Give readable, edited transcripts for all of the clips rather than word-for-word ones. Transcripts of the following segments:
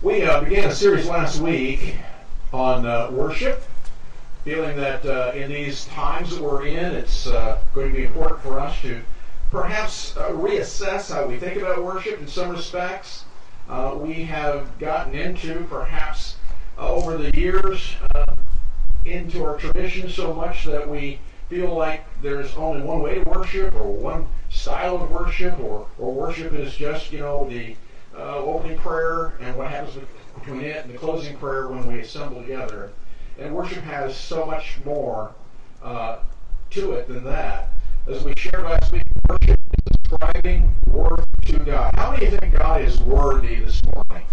We began a series last week on worship, feeling that in these times that we're in, it's going to be important for us to perhaps reassess how we think about worship in some respects. We have gotten into, perhaps over the years, into our tradition so much that we feel like there's only one way to worship or one style of worship, or worship is just, the opening prayer and what happens between it and the closing prayer when we assemble together. And worship has so much more to it than that. As we shared last week, worship is ascribing worth to God. How many think God is worthy this morning?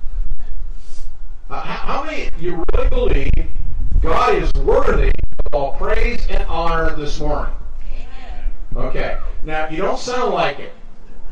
How many of you really believe God is worthy of all praise and honor this morning? Okay. Now, you don't sound like it.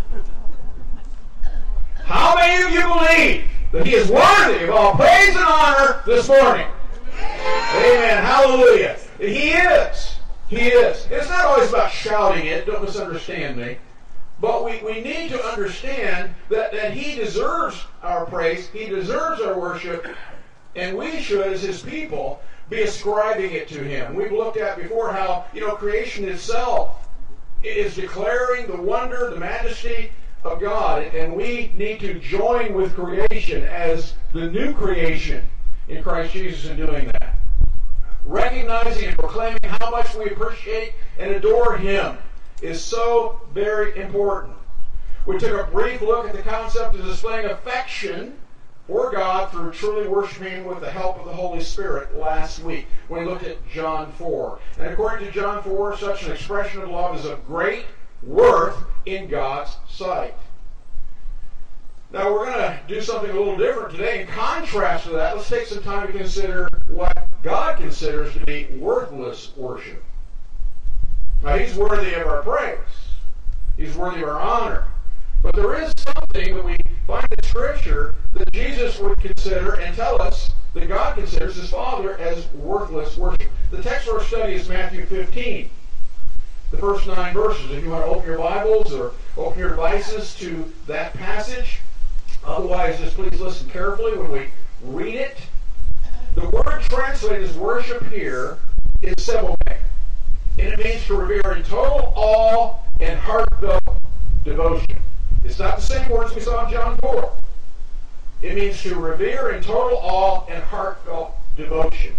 How many of you believe that He is worthy of all praise and honor this morning? Amen. Hallelujah. He is. He is. It's not always about shouting it. Don't misunderstand me. But we need to understand that He deserves our praise. He deserves our worship. And we should, as His people, be ascribing it to Him. We've looked at before how, creation itself is declaring the wonder, the majesty of God, and we need to join with creation as the new creation in Christ Jesus in doing that. Recognizing and proclaiming how much we appreciate and adore Him is so very important. We took a brief look at the concept of displaying affection for God through truly worshiping with the help of the Holy Spirit last week when we looked at John 4. And according to John 4, such an expression of love is of great worth in God's sight. Now we're going to do something a little different today. In contrast to that, let's take some time to consider what God considers to be worthless worship. Now He's worthy of our praise. He's worthy of our honor. But there is something that we find in Scripture that Jesus would consider and tell us that God considers His Father as worthless worship. The text for our study is Matthew 15. The first 9 verses. If you want to open your Bibles or open your devices to that passage. Otherwise, just please listen carefully when we read it. The word translated as worship here is sebomai. And it means to revere in total awe and heartfelt devotion. It's not the same words we saw in John 4. It means to revere in total awe and heartfelt devotion.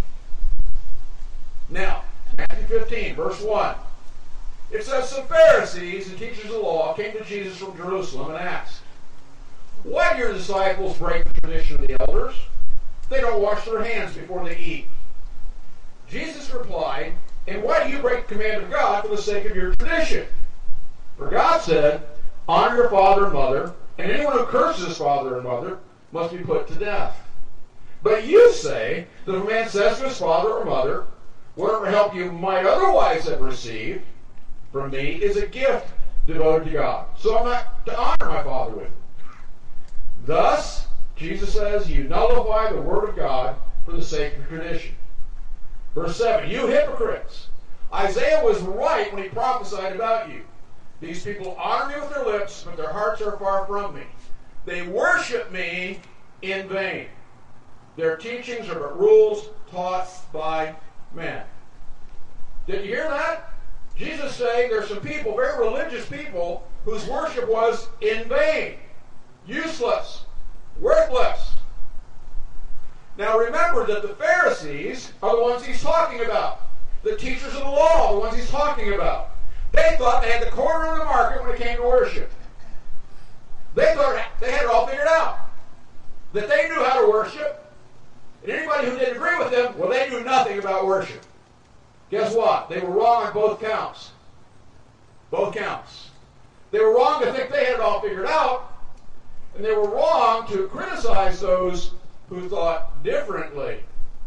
Now, Matthew 15, verse 1. It says, some Pharisees and teachers of the law came to Jesus from Jerusalem and asked, why do your disciples break the tradition of the elders? They don't wash their hands before they eat. Jesus replied, and why do you break the command of God for the sake of your tradition? For God said, honor your father and mother, and anyone who curses his father and mother must be put to death. But you say that if a man says to his father or mother, whatever help you might otherwise have received from me is a gift devoted to God. So I'm not to honor my father with it. Thus, Jesus says, you nullify the word of God for the sake of tradition. Verse 7, you hypocrites! Isaiah was right when he prophesied about you. These people honor me with their lips, but their hearts are far from me. They worship me in vain. Their teachings are but rules taught by men. Did you hear that? Jesus saying there's some people, very religious people, whose worship was in vain, useless, worthless. Now remember that the Pharisees are the ones He's talking about. The teachers of the law are the ones He's talking about. They thought they had the corner on the market when it came to worship. They thought they had it all figured out. That they knew how to worship. And anybody who didn't agree with them, well, they knew nothing about worship. Guess what? They were wrong on both counts. Both counts. They were wrong to think they had it all figured out. And they were wrong to criticize those who thought differently.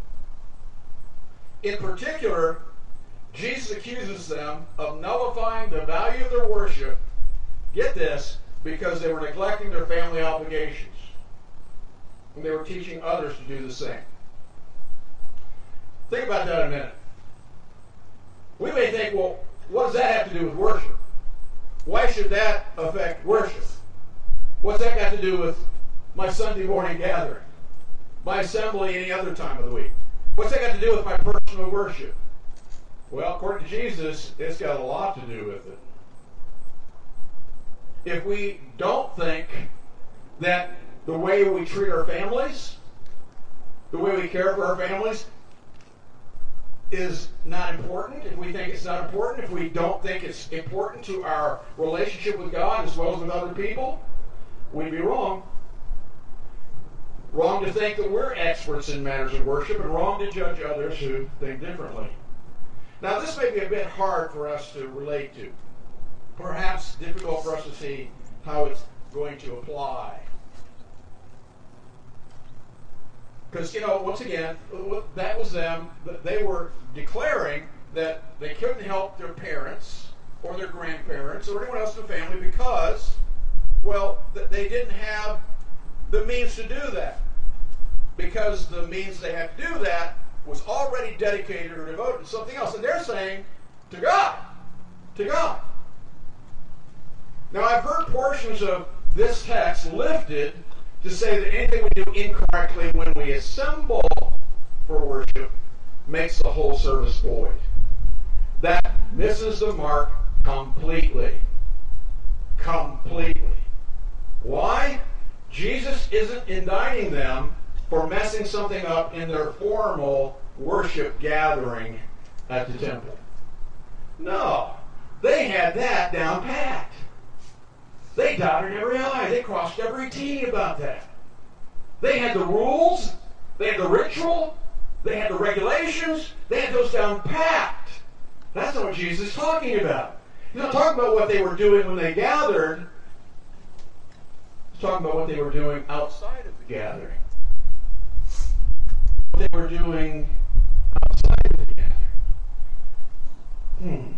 In particular, Jesus accuses them of nullifying the value of their worship, get this, because they were neglecting their family obligations. And they were teaching others to do the same. Think about that a minute. We may think, well, what does that have to do with worship? Why should that affect worship? What's that got to do with my Sunday morning gathering, my assembly any other time of the week? What's that got to do with my personal worship? Well, according to Jesus, it's got a lot to do with it. If we don't think that the way we treat our families, the way we care for our families, is not important, if we think it's not important, if we don't think it's important to our relationship with God as well as with other people, we'd be wrong. Wrong to think that we're experts in matters of worship, and wrong to judge others who think differently. Now, this may be a bit hard for us to relate to. Perhaps difficult for us to see how it's going to apply. Because, once again, that was them. They were declaring that they couldn't help their parents or their grandparents or anyone else in the family because, well, they didn't have the means to do that. Because the means they had to do that was already dedicated or devoted to something else. And they're saying, to God. To God. Now, I've heard portions of this text lifted to say that anything we do incorrectly when we assemble for worship makes the whole service void. That misses the mark completely. Completely. Why? Jesus isn't indicting them for messing something up in their formal worship gathering at the temple. No. They had that down pat. They dotted every I. They crossed every T about that. They had the rules. They had the ritual. They had the regulations. They had those down pat. That's not what Jesus is talking about. He's not talking about what they were doing when they gathered. He's talking about what they were doing outside of the gathering. What they were doing outside of the gathering.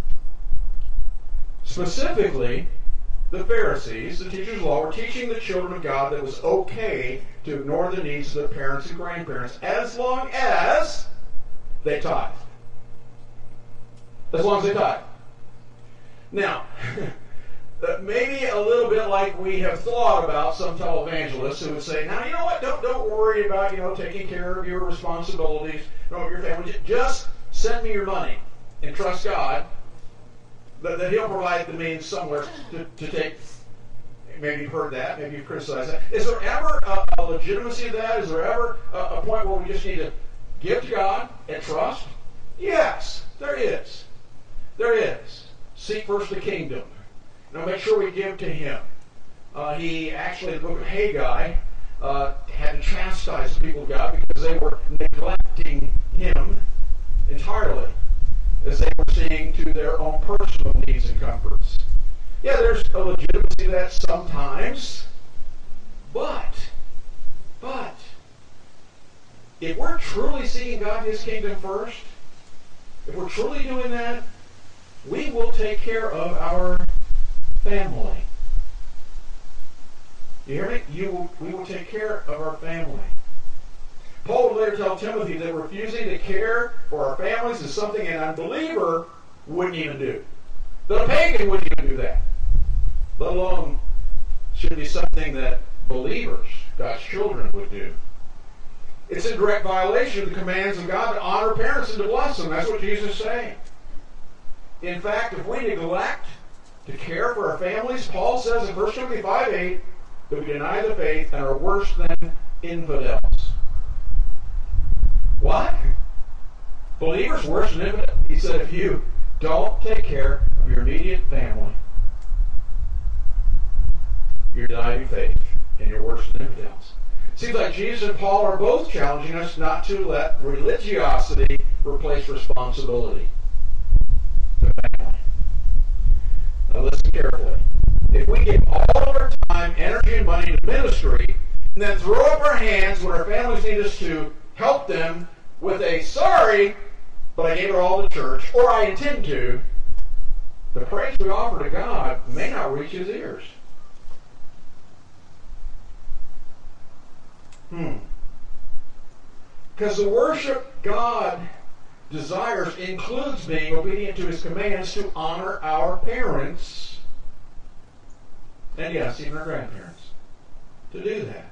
Specifically, the Pharisees, the teachers of law, were teaching the children of God that it was okay to ignore the needs of their parents and grandparents as long as they tithe. As long as they tithe. Now, maybe a little bit like we have thought about some televangelists who would say, now, you know what, don't worry about, taking care of your responsibilities, your family. Just send me your money and trust God that He'll provide the means somewhere to take. Maybe you've heard that. Maybe you've criticized that. Is there ever a legitimacy of that? Is there ever a point where we just need to give to God and trust? Yes, there is. There is. Seek first the kingdom. Now make sure we give to Him. He actually, in the book of Haggai, had to chastise the people of God because they were neglecting Him entirely, as they were seeing to their own personal needs and comforts. Yeah, there's a legitimacy to that sometimes, but, if we're truly seeking God and His kingdom first, if we're truly doing that, we will take care of our family. You hear me? We will take care of our family. Paul would later tell Timothy that refusing to care for our families is something an unbeliever wouldn't even do. That a pagan wouldn't even do that. Let alone should be something that believers, God's children, would do. It's in direct violation of the commands of God to honor parents and to bless them. That's what Jesus is saying. In fact, if we neglect to care for our families, Paul says in 1 Timothy 5:8 that we deny the faith and are worse than infidels. What? Believers worse than infidels? He said if you don't take care of your immediate family, you're denying your faith and you're worse than infidels. Seems like Jesus and Paul are both challenging us not to let religiosity replace responsibility to family. Now listen carefully. If we give all of our time, energy, and money to ministry, and then throw up our hands when our families need us to help them with a sorry, but I gave it all to church, or I intend to, the praise we offer to God may not reach His ears. Because the worship God desires includes being obedient to His commands to honor our parents, and yes, even our grandparents, to do that.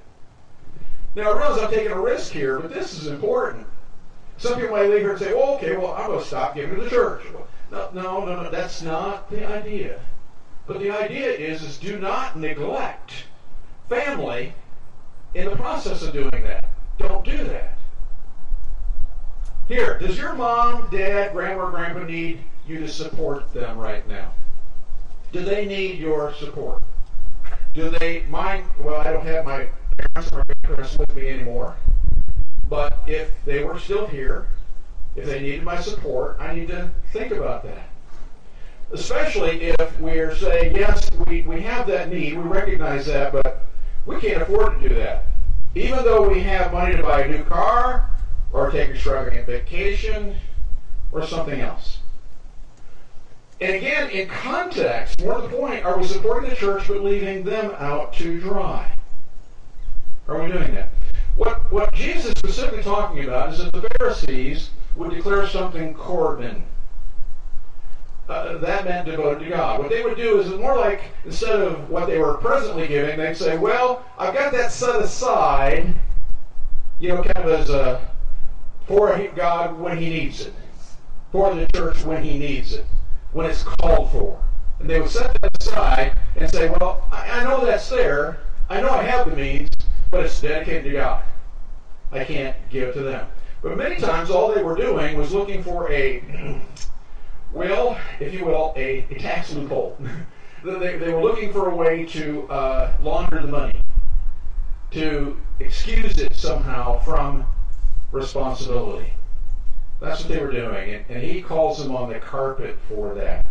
Now, I realize I'm taking a risk here, but this is important. Some people might leave here and say, well, okay, well, I'm going to stop giving to the church. No, that's not the idea. But the idea is do not neglect family in the process of doing that. Don't do that. Here, does your mom, dad, grandma, or grandpa need you to support them right now? Do they need your support? Do they mind? Well, I don't have my parents or my grandparents with me anymore. But if they were still here, if they needed my support, I need to think about that. Especially if we're saying, yes, we have that need, we recognize that, but we can't afford to do that. Even though we have money to buy a new car, or take a extravagant vacation, or something else. And again, in context, more to the point, are we supporting the church but leaving them out to dry? Are we doing that? What Jesus is specifically talking about is that the Pharisees would declare something Corban. That meant devoted to God. What they would do is more like, instead of what they were presently giving, they'd say, well, I've got that set aside, kind of as for God when He needs it. For the church when He needs it. When it's called for. And they would set that aside and say, well, I know that's there. I know I have the means, but it's dedicated to God. I can't give it to them. But many times all they were doing was looking for if you will, a tax loophole. They were looking for a way to launder the money, to excuse it somehow from responsibility. That's what they were doing, and He calls them on the carpet for that.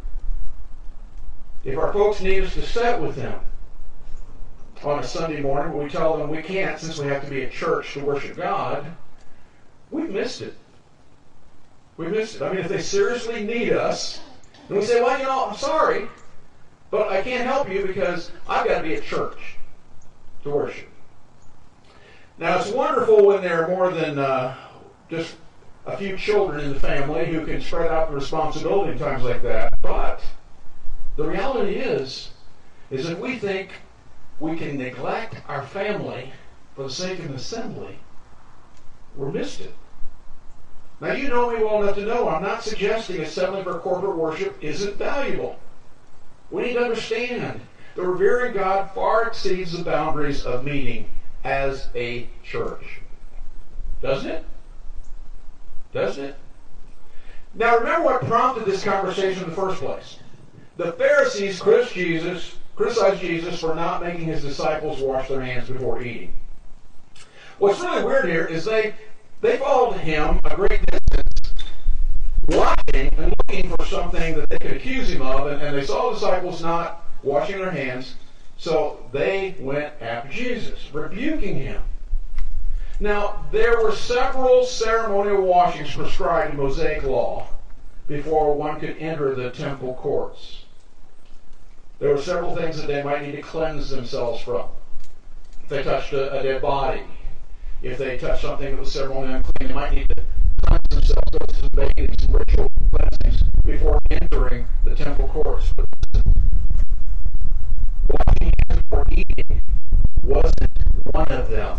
If our folks need us to sit with them on a Sunday morning, we tell them we can't since we have to be at church to worship God, we've missed it. We missed it. I mean, if they seriously need us, and we say, well, I'm sorry, but I can't help you because I've got to be at church to worship. Now, it's wonderful when there are more than just a few children in the family who can spread out the responsibility in times like that. But the reality is if we think we can neglect our family for the sake of an assembly, we're missed it. Now, you know me well enough to know I'm not suggesting assembling for corporate worship isn't valuable. We need to understand that revering God far exceeds the boundaries of meeting as a church. Doesn't it? Doesn't it? Now, remember what prompted this conversation in the first place. The Pharisees criticized Jesus for not making His disciples wash their hands before eating. What's really weird here is they followed Him a great distance, watching and looking for something that they could accuse Him of, and they saw the disciples not washing their hands, so they went after Jesus, rebuking Him. Now, there were several ceremonial washings prescribed in Mosaic law before one could enter the temple courts. There were several things that they might need to cleanse themselves from. If they touched a dead body, if they touched something that was ceremonially unclean, they might need to cleanse themselves, go to some bathing, some ritual cleansings before entering the temple courts. But washing hands before eating wasn't one of them.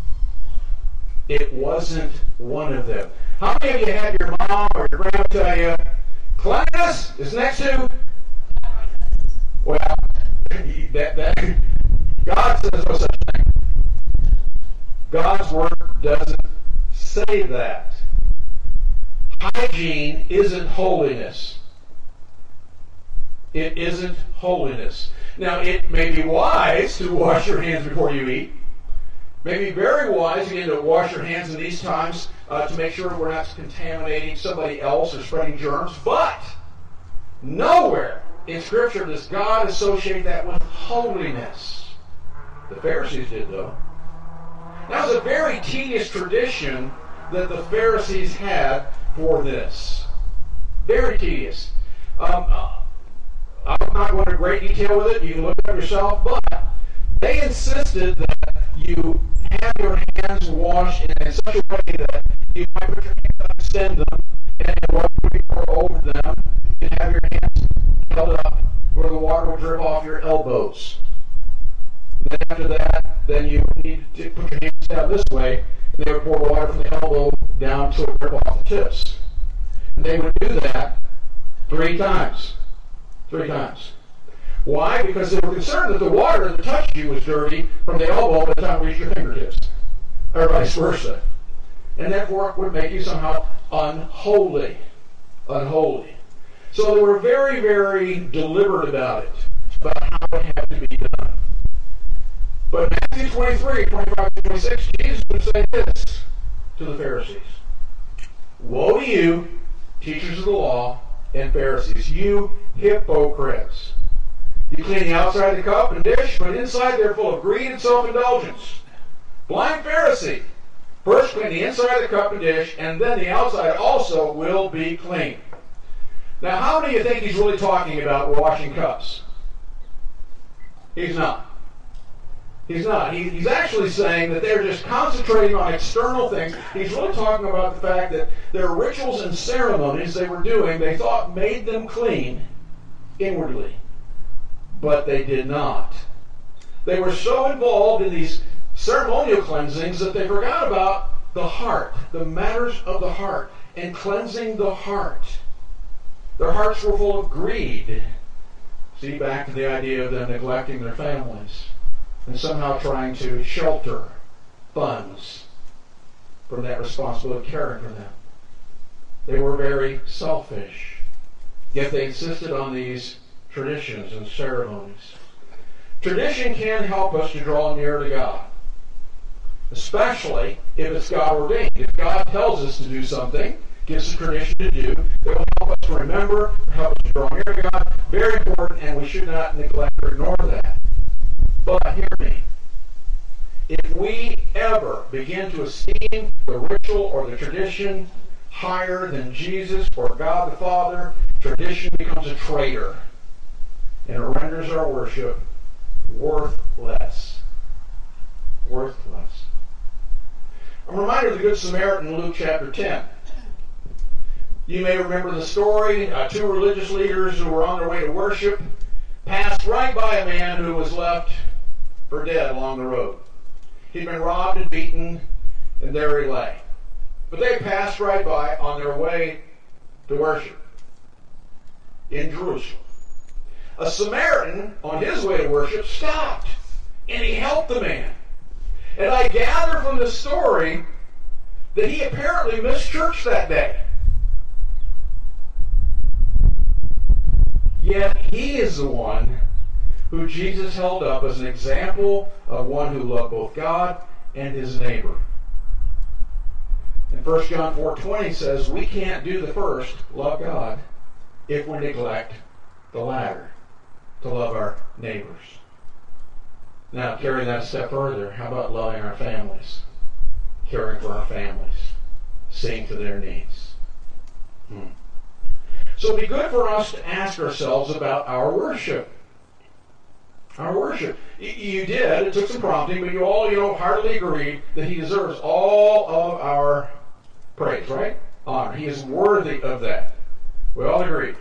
It wasn't one of them. How many of you had your mom or your grandma tell you, cleanliness is next to? Well, God says no such thing. God's Word doesn't say that. Hygiene isn't holiness. It isn't holiness. Now, it may be wise to wash your hands before you eat. May be very wise, again, to wash your hands in these times to make sure we're not contaminating somebody else or spreading germs. But nowhere in Scripture does God associate that with holiness. The Pharisees did, though. That was a very tedious tradition that the Pharisees had for this. Very tedious. I'm not going into great detail with it. You can look it up yourself. But they insisted that you have your hands washed in such a way that you might put your hands up, extend them, and water will be poured over them. You can have your hands held up where the water will drip off your elbows. Then after that, then you need to put your hands down this way, and they would pour water from the elbow down to a drip off the tips. And they would do that 3 times. 3 times. Why? Because they were concerned that the water that touched you was dirty from the elbow by the time it reached your fingertips, or vice versa. And therefore it would make you somehow unholy. Unholy. So they were very, very deliberate about it, about how it had to be done. But Matthew 23, 25 to 26, Jesus would say this to the Pharisees. Woe to you, teachers of the law and Pharisees, you hypocrites! You clean the outside of the cup and dish, but inside they're full of greed and self-indulgence. Blind Pharisee! First clean the inside of the cup and dish, and then the outside also will be clean. Now, how many of you think he's really talking about washing cups? He's not. He's not. He's actually saying that they're just concentrating on external things. He's really talking about the fact that their rituals and ceremonies they were doing, they thought made them clean inwardly. But they did not. They were so involved in these ceremonial cleansings that they forgot about the heart, the matters of the heart, and cleansing the heart. Their hearts were full of greed. See, back to the idea of them neglecting their families and somehow trying to shelter funds from that responsibility of caring for them. They were very selfish, yet they insisted on these traditions and ceremonies. Tradition can help us to draw near to God, especially if it's God ordained. If God tells us to do something, gives us a tradition to do, it will help us to remember, help us to draw near to God. Very important, and we should not neglect or ignore that. But hear me. If we ever begin to esteem the ritual or the tradition higher than Jesus or God the Father, tradition becomes a traitor, and it renders our worship worthless. Worthless. I'm reminded of the Good Samaritan in Luke chapter 10. You may remember the story. 2 religious leaders who were on their way to worship passed right by a man who was left for dead along the road. He'd been robbed and beaten, and there he lay. But they passed right by on their way to worship in Jerusalem. A Samaritan, on his way to worship, stopped, and he helped the man. And I gather from this story that he apparently missed church that day. Yet he is the one who Jesus held up as an example of one who loved both God and his neighbor. And 1 John 4:20 says, we can't do the first, love God, if we neglect the latter, to love our neighbors. Now, carry that a step further. How about loving our families? Caring for our families. Seeing to their needs. So it'd be good for us to ask ourselves about our worship. Our worship. You did. It took some prompting, but you all, heartily agreed that he deserves all of our praise, right? Honor. He is worthy of that. We all agreed.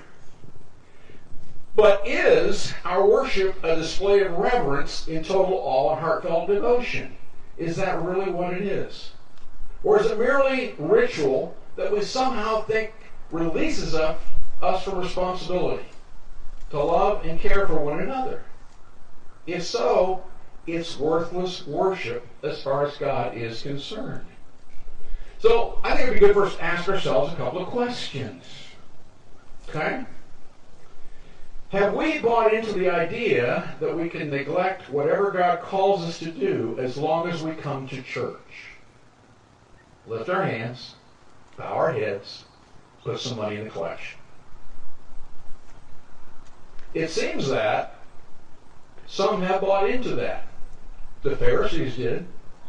But is our worship a display of reverence in total awe and heartfelt devotion? Is that really what it is? Or is it merely ritual that we somehow think releases us from responsibility to love and care for one another? If so, it's worthless worship as far as God is concerned. So I think it would be good for us to ask ourselves a couple of questions. Okay? Have we bought into the idea that we can neglect whatever God calls us to do as long as we come to church? Lift our hands, bow our heads, put some money in the collection. It seems that some have bought into that. The Pharisees did.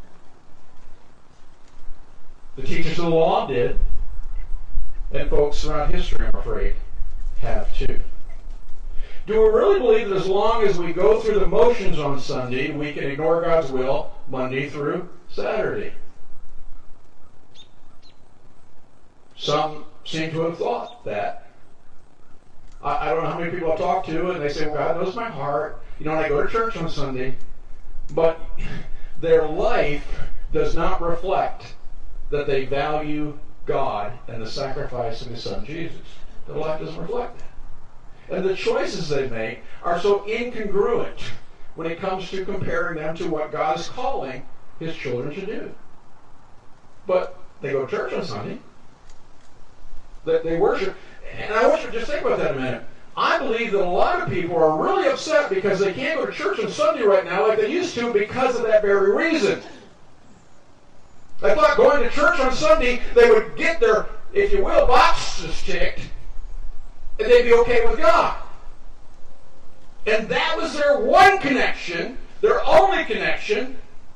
The teachers of the law did. And folks throughout history, I'm afraid, have too. Do we really believe that as long as we go through the motions on Sunday, we can ignore God's will Monday through Saturday? Some seem to have thought that. I don't know how many people I've talked to, and they say, well, God knows my heart. And I go to church on Sunday. But their life does not reflect that they value God and the sacrifice of His Son Jesus. Their life doesn't reflect that. And the choices they make are so incongruent when it comes to comparing them to what God is calling His children to do. But they go to church on Sunday. They worship. And I want you to just think about that a minute. I believe that a lot of people are really upset because they can't go to church on Sunday right now like they used to because of that very reason. They thought going to church on Sunday, they would get their, if you will, boxes ticked, and they'd be okay with God. And that was their one connection, their only connection,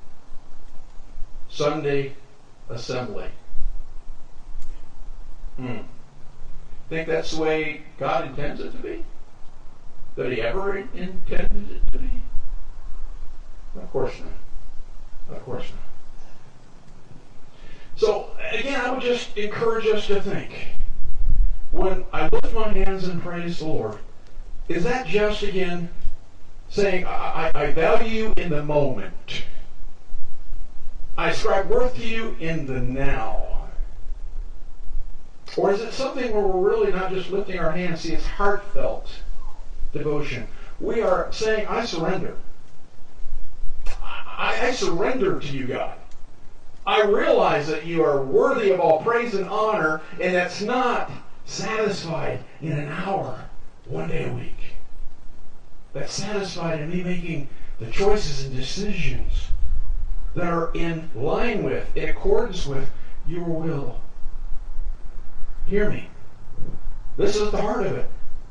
Sunday assembly. Think that's the way God intends it to be? That He ever intended it to be? Of course not. Of course not. So, again, I would just encourage us to think, when I lift my hands and praise the Lord, is that just, again, saying, I value you in the moment? I ascribe worth to you in the now? Or is it something where we're really not just lifting our hands? See, it's heartfelt devotion. We are saying, I surrender. I surrender to you, God. I realize that you are worthy of all praise and honor, and that's not satisfied in an hour, one day a week. That's satisfied in me making the choices and decisions that are in line with, in accordance with your will. Hear me. This is the heart of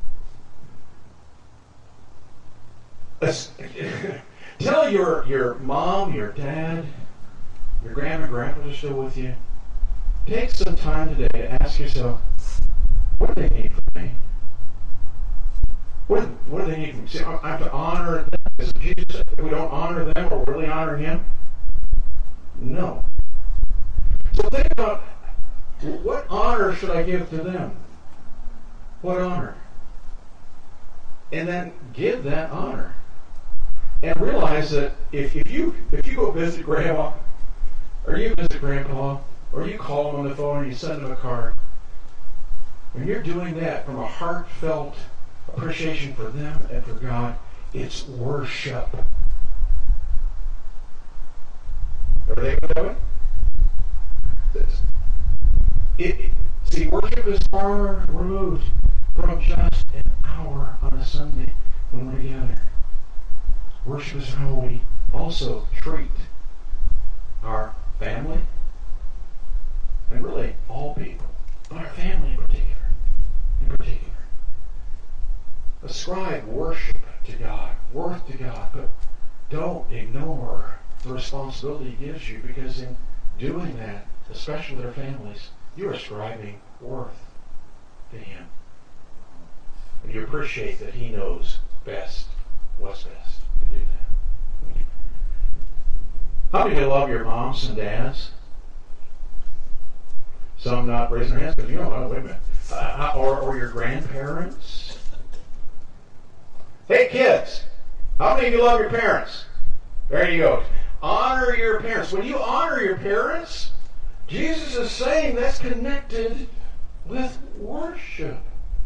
it. Tell your mom, your dad, your grandma, grandpa are still with you. Take some time today to ask yourself, what do they need from me? What do they need from me? See, I have to honor them. Is it Jesus, if we don't honor them, are we really honoring Him? No. So think about, what honor should I give to them? What honor? And then give that honor. And realize that if you go visit Grandma, or you visit Grandpa, or you call them on the phone and you send them a card, when you're doing that from a heartfelt appreciation for them and for God, it's worship. Everything that way? See, worship is far removed from just an hour on a Sunday when we're together. Worship is how we also treat our family, and really all people, but our family in particular. Ascribe worship to God, worth to God, but don't ignore the responsibility He gives you, because in doing that, especially with our families, you're ascribing worth to Him. And you appreciate that He knows best what's best to do that. How many of you love your moms and dads? Some not raising their hands, but you know, oh, wait a minute. Or your grandparents? Hey kids, how many of you love your parents? There you go. Honor your parents. When you honor your parents, Jesus is saying that's connected with worship.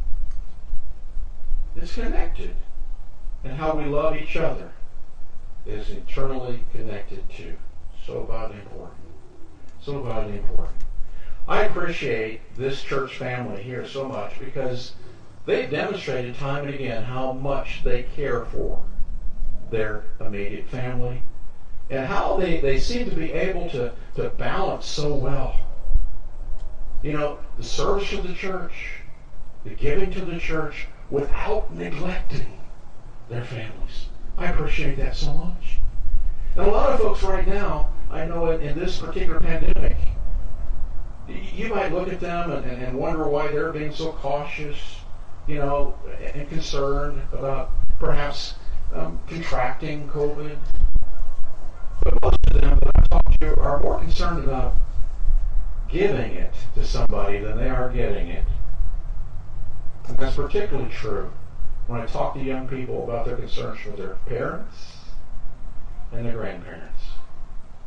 It's connected. And how we love each other is eternally connected to. So vitally important. So vitally important. I appreciate this church family here so much because they've demonstrated time and again how much they care for their immediate family and how they seem to be able to balance so well. You know, the service of the church, the giving to the church without neglecting their families. I appreciate that so much. And a lot of folks right now, I know in this particular pandemic, you might look at them and wonder why they're being so cautious, you know, and concerned about perhaps contracting COVID. But most of them that I've talked to are more concerned about giving it to somebody than they are getting it. And that's particularly true when I talk to young people about their concerns for their parents and their grandparents.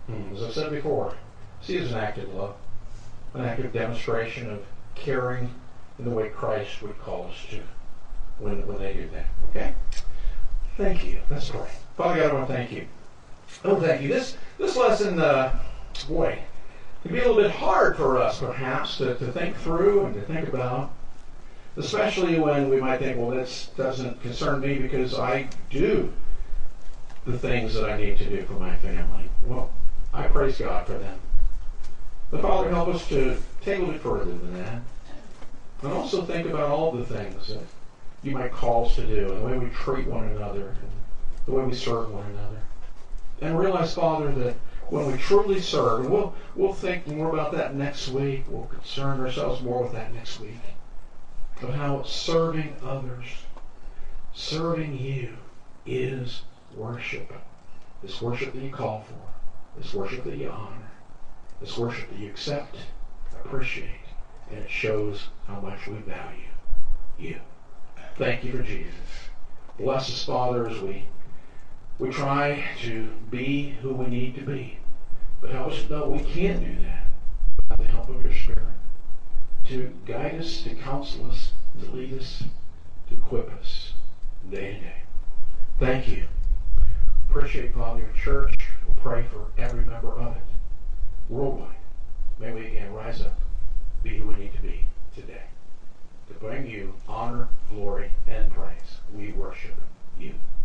As I said before, see it as an act of love, an active demonstration of caring in the way Christ would call us to when they do that. Okay? Thank you. Let's pray. Father God, I want to thank you. Oh, thank you. This lesson, boy, can be a little bit hard for us, perhaps, to think through and to think about, especially when we might think, well, this doesn't concern me because I do the things that I need to do for my family. Well, I praise God for them. But Father, help us to take a little bit further than that. And also think about all the things that you might call us to do, and the way we treat one another, and the way we serve one another. And realize, Father, that when we truly serve, and we'll think more about that next week, we'll concern ourselves more with that next week, of how serving others, serving you, is worship. This worship that you call for, this worship that you honor, this worship that you accept, appreciate, and it shows how much we value you. Thank you for Jesus. Bless us, Father, as we try to be who we need to be. But help us to know we can't do that without the help of your Spirit, to guide us, to counsel us, to lead us, to equip us day to day. Thank you. Appreciate, Father, your church. We'll pray for every member of it worldwide. May we again rise up, be who we need to be today, to bring you honor, glory, and praise. We worship you.